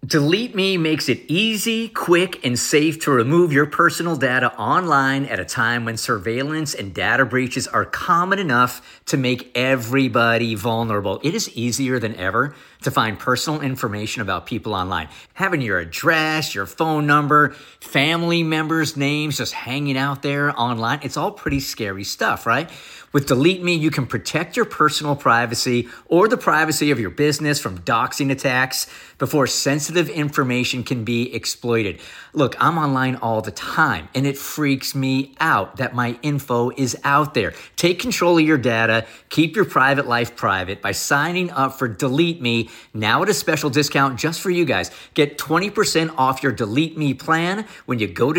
Delete Me makes it easy, quick, and safe to remove your personal data online at a time when surveillance and data breaches are common enough to make everybody vulnerable. It is easier than ever to find personal information about people online. Having your address, your phone number, family members' names just hanging out there online, it's all pretty scary stuff, right? With Delete Me, you can protect your personal privacy or the privacy of your business from doxing attacks before sensitive information can be exploited. Look, I'm online all the time, and it freaks me out that my info is out there. Take control of your data. Keep your private life private by signing up for Delete Me now at a special discount just for you guys. Get 20% off your Delete Me plan when you go to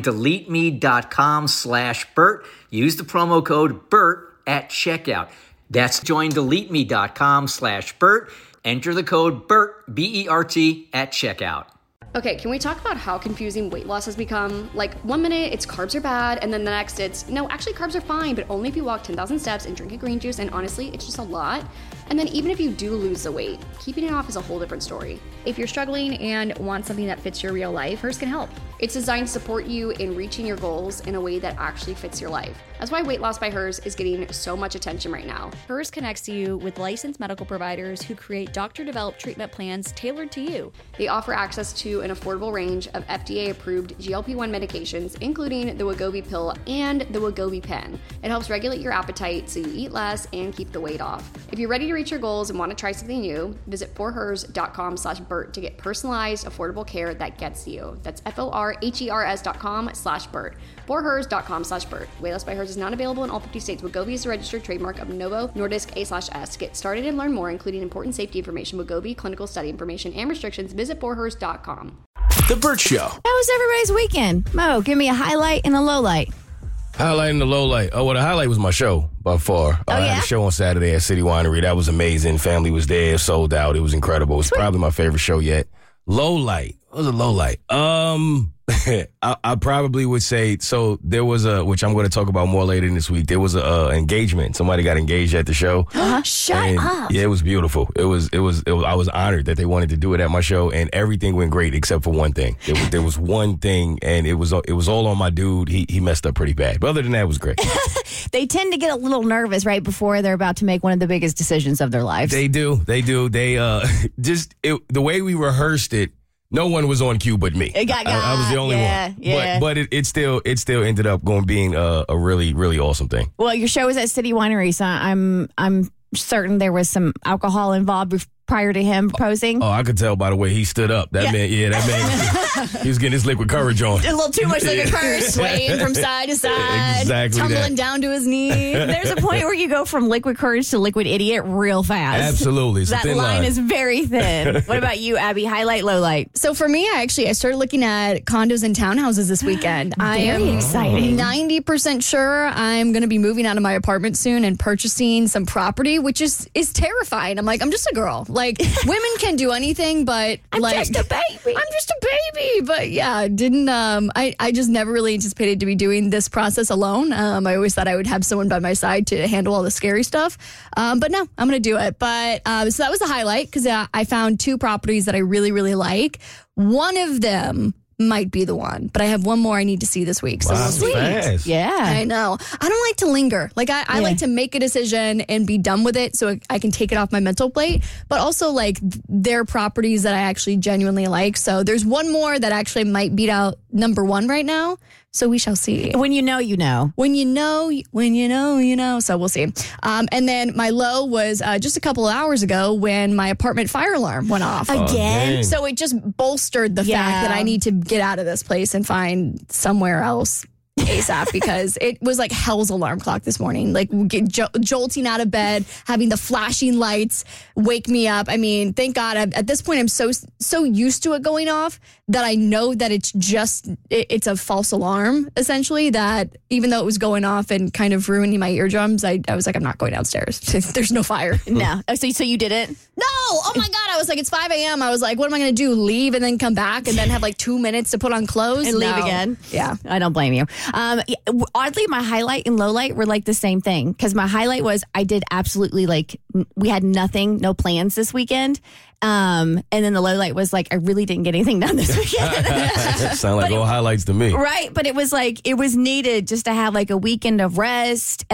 joindeleteme.com/Bert. Use the promo code BERT at checkout. That's joindeleteme.com/Bert. Enter the code BERT, B-E-R-T, at checkout. Okay, can we talk about how confusing weight loss has become? Like, 1 minute it's carbs are bad, and then the next it's, no, actually carbs are fine, but only if you walk 10,000 steps and drink a green juice, and honestly, it's just a lot. And then even if you do lose the weight, keeping it off is a whole different story. If you're struggling and want something that fits your real life, Hers can help. It's designed to support you in reaching your goals in a way that actually fits your life. That's why Weight Loss by Hers is getting so much attention right now. Hers connects you with licensed medical providers who create doctor-developed treatment plans tailored to you. They offer access to an affordable range of FDA-approved GLP-1 medications, including the Wegovy pill and the Wegovy pen. It helps regulate your appetite so you eat less and keep the weight off. If you're ready to reach your goals and want to try something new, visit forhers.com/Bert to get personalized, affordable care that gets you. That's forhers.com/Bert. forhers.com/Bert. Weight Loss by Hers is not available in all 50 states. Wegovy is a registered trademark of Novo Nordisk A/S. Get started and learn more, including important safety information, Wegovy clinical study information, and restrictions. Visit forhers.com. The Bert Show. How was everybody's weekend? Mo, give me a highlight and a low light. Highlight and the low light. Oh, well, the highlight was my show by far. I had a show on Saturday at City Winery. That was amazing. Family was there, sold out. It was incredible. It's probably my favorite show yet. Low light. What was a low light? I probably would say, so there was which I'm going to talk about more later in this week. There was a engagement. Somebody got engaged at the show. Shut up. Yeah, it was beautiful. It was. I was honored that they wanted to do it at my show, and everything went great except for one thing. There was one thing, and it was all on my dude. He messed up pretty bad. But other than that, it was great. They tend to get a little nervous right before they're about to make one of the biggest decisions of their lives. They do. They the way we rehearsed it, no one was on cue but me. I was the only one. Yeah. But it still ended up being a really, really awesome thing. Well, your show was at City Winery, so I'm certain there was some alcohol involved prior to him proposing. Oh, I could tell by the way he stood up. That man, he was getting his liquid courage on. A little too much liquid courage, swaying from side to side, exactly tumbling down to his knee. There's a point where you go from liquid courage to liquid idiot real fast. Absolutely. It's that a thin line is very thin. What about you, Abby? Highlight, low light? So for me, I started looking at condos and townhouses this weekend. I am exciting. 90% sure I'm going to be moving out of my apartment soon and purchasing some property, which is terrifying. I'm like, I'm just a girl. Like, women can do anything, but I'm just a baby. I'm just a baby. But yeah, I just never really anticipated to be doing this process alone. I always thought I would have someone by my side to handle all the scary stuff. But no, I'm going to do it. But so that was the highlight because I found 2 properties that I really, really like. One of them might be the one, but I have one more I need to see this week. So wow, we'll see. Fast. Yeah. I know. I don't like to linger. Like I like to make a decision and be done with it so I can take it off my mental plate, but also like they're properties that I actually genuinely like. So there's one more that actually might beat out number 1 right now. So we shall see. When you know, you know. When you know, you know. So we'll see. And then my low was just a couple of hours ago when my apartment fire alarm went off. Again? So it just bolstered the fact that I need to get out of this place and find somewhere else ASAP because it was like hell's alarm clock this morning. Like jolting out of bed, having the flashing lights wake me up. I mean, thank God at this point I'm so used to it going off that I know that it's a false alarm essentially, that even though it was going off and kind of ruining my eardrums, I was like, I'm not going downstairs. There's no fire. No. So you didn't? No. Oh my God. I was like, it's 5 a.m. I was like, what am I going to do? Leave and then come back and then have like 2 minutes to put on clothes? And leave again? Yeah. I don't blame you. Oddly, my highlight and low light were like the same thing because my highlight was I did absolutely we had nothing, no plans this weekend. And then the low light was like, I really didn't get anything done this weekend. Sound like all highlights to me. Right. But it was like, it was needed just to have like a weekend of rest.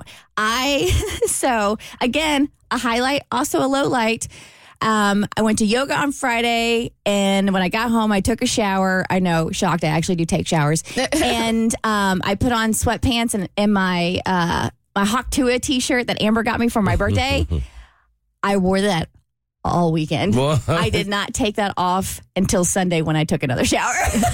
So again, a highlight, also a low light. I went to yoga on Friday, and when I got home, I took a shower. I know, shocked, I actually do take showers. And I put on sweatpants and my my Hawk Tua t-shirt that Amber got me for my birthday. I wore that all weekend. What? I did not take that off until Sunday when I took another shower.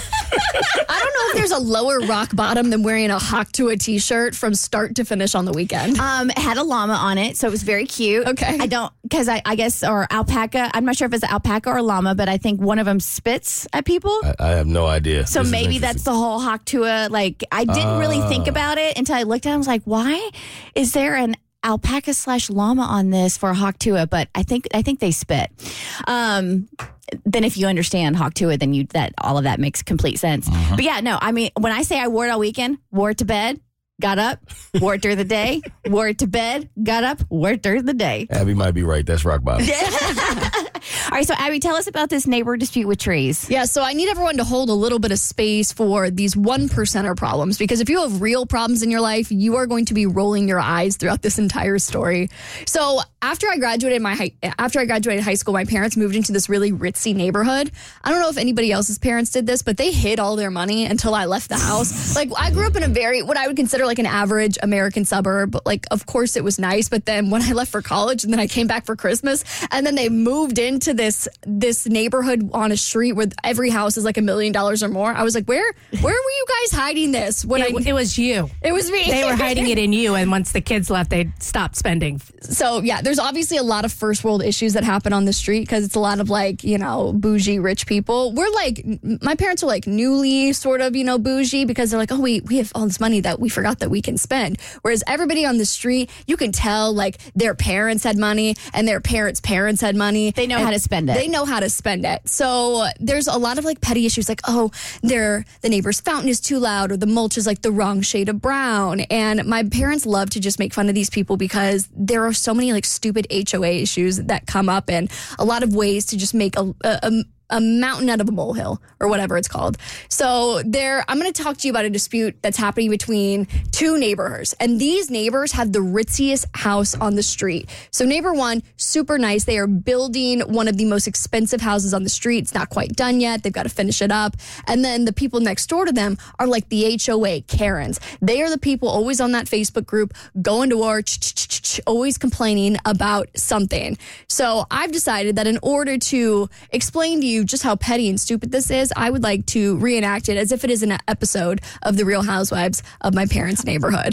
I don't know if there's a lower rock bottom than wearing a Hawk Tua t-shirt from start to finish on the weekend. It had a llama on it, so it was very cute. Okay. I don't, because I guess, or alpaca. I'm not sure if it's alpaca or llama, but I think one of them spits at people. I have no idea. So maybe that's the whole Hawk Tua. Like, I didn't really think about it until I looked at it. I was like, why is there an alpaca / llama on this for a Hawk Tua? But I think they spit. Then if you understand Hawk Tua, then all of that makes complete sense. But yeah, no, I mean, when I say I wore it all weekend, wore it to bed, got up, wore it during the day, wore it to bed, got up, wore it during the day. Abby might be right. That's rock bottom. All right, so Abby, tell us about this neighbor dispute with trees. Yeah, so I need everyone to hold a little bit of space for these 1%er problems, because if you have real problems in your life, you are going to be rolling your eyes throughout this entire story. So after I graduated high school, my parents moved into this really ritzy neighborhood. I don't know if anybody else's parents did this, but they hid all their money until I left the house. Like, I grew up in what I would consider like an average American suburb, but like, of course it was nice. But then when I left for college and then I came back for Christmas, and then they moved into this neighborhood on a street where every house is like $1 million or more, I was like, where were you guys hiding this? It was you. It was me. They were hiding it in you, and once the kids left, they stopped spending. So yeah, there's obviously a lot of first world issues that happen on the street because it's a lot of like, bougie rich people. We're like, my parents are like newly sort of, bougie, because they're like, oh, we have all this money that we forgot that we can spend. Whereas everybody on the street, you can tell like their parents had money and their parents' parents had money. They know how to spend it. They know how to spend it. So there's a lot of like petty issues like, oh, the neighbor's fountain is too loud, or the mulch is like the wrong shade of brown. And my parents love to just make fun of these people because there are so many like stupid HOA issues that come up, and a lot of ways to just make a mountain out of a molehill, or whatever it's called. So I'm going to talk to you about a dispute that's happening between two neighbors. And these neighbors have the ritziest house on the street. So neighbor one, super nice. They are building one of the most expensive houses on the street. It's not quite done yet. They've got to finish it up. And then the people next door to them are like the HOA Karens. They are the people always on that Facebook group, going to war, always complaining about something. So I've decided that in order to explain to you just how petty and stupid this is, I would like to reenact it as if it is an episode of The Real Housewives of my parents' neighborhood.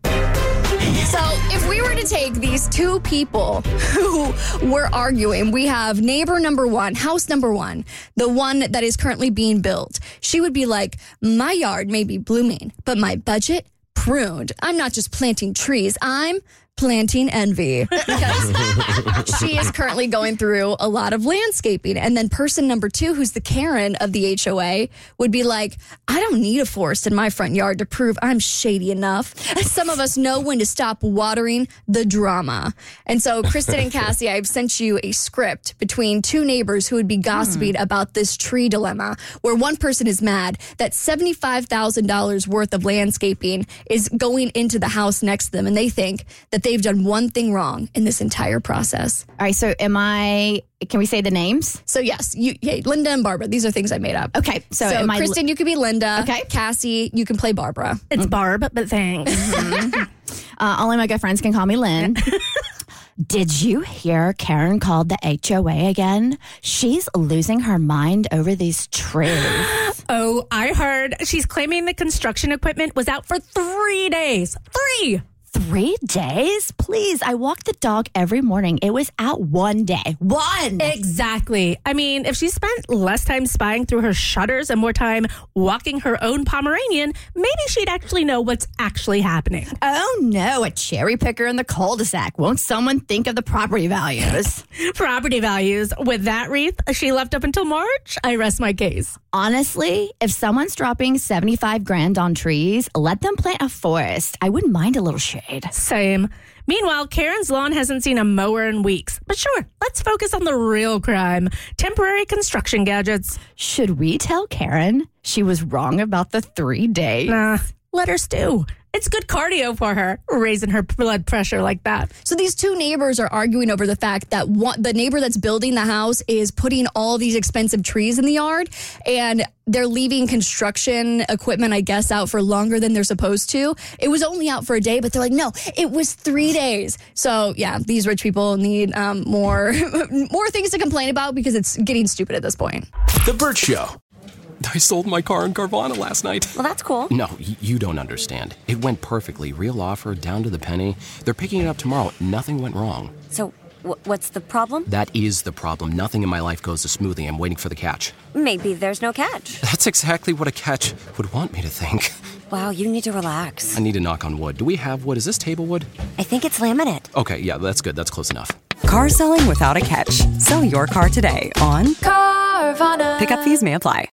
So if we were to take these two people who were arguing, we have neighbor number one, house number one, the one that is currently being built. She would be like, my yard may be blooming, but my budget pruned. I'm not just planting trees, I'm planting envy, because she is currently going through a lot of landscaping. And then person number two, who's the Karen of the HOA, would be like, I don't need a forest in my front yard to prove I'm shady enough. Some of us know when to stop watering the drama. And so Kristen and Cassie, I've sent you a script between two neighbors who would be gossiping about this tree dilemma, where one person is mad that $75,000 worth of landscaping is going into the house next to them, and they think that they've done one thing wrong in this entire process. All right, so can we say the names? So yes, Linda and Barbara. These are things I made up. Okay, so Kristen, you could be Linda. Okay. Cassie, you can play Barbara. It's Barb, but thanks. Only my good friends can call me Lynn. Did you hear Karen called the HOA again? She's losing her mind over these trees. Oh, I heard. She's claiming the construction equipment was out for 3 days. 3! 3 days? Please, I walk the dog every morning. It was out 1 day. 1! Exactly. I mean, if she spent less time spying through her shutters and more time walking her own Pomeranian, maybe she'd actually know what's actually happening. Oh no, a cherry picker in the cul-de-sac. Won't someone think of the property values? Property values. With that wreath she left up until March, I rest my case. Honestly, if someone's dropping $75,000 on trees, let them plant a forest. I wouldn't mind a little shade. shade. Same. Meanwhile, Karen's lawn hasn't seen a mower in weeks. But sure, let's focus on the real crime. Temporary construction gadgets. Should we tell Karen she was wrong about the 3 days? Nah, let her stew. It's good cardio for her, raising her blood pressure like that. So these two neighbors are arguing over the fact that the neighbor that's building the house is putting all these expensive trees in the yard, and they're leaving construction equipment, I guess, out for longer than they're supposed to. It was only out for a day, but they're like, no, it was 3 days. So yeah, these rich people need more things to complain about because it's getting stupid at this point. The Burt Show. I sold my car in Carvana last night. Well, that's cool. No, you don't understand. It went perfectly. Real offer, down to the penny. They're picking it up tomorrow. Nothing went wrong. So, what's the problem? That is the problem. Nothing in my life goes as smoothly. I'm waiting for the catch. Maybe there's no catch. That's exactly what a catch would want me to think. Wow, you need to relax. I need to knock on wood. Do we have wood? Is this table wood? I think it's laminate. Okay, yeah, that's good. That's close enough. Car selling without a catch. Sell your car today on Carvana. Pickup fees may apply.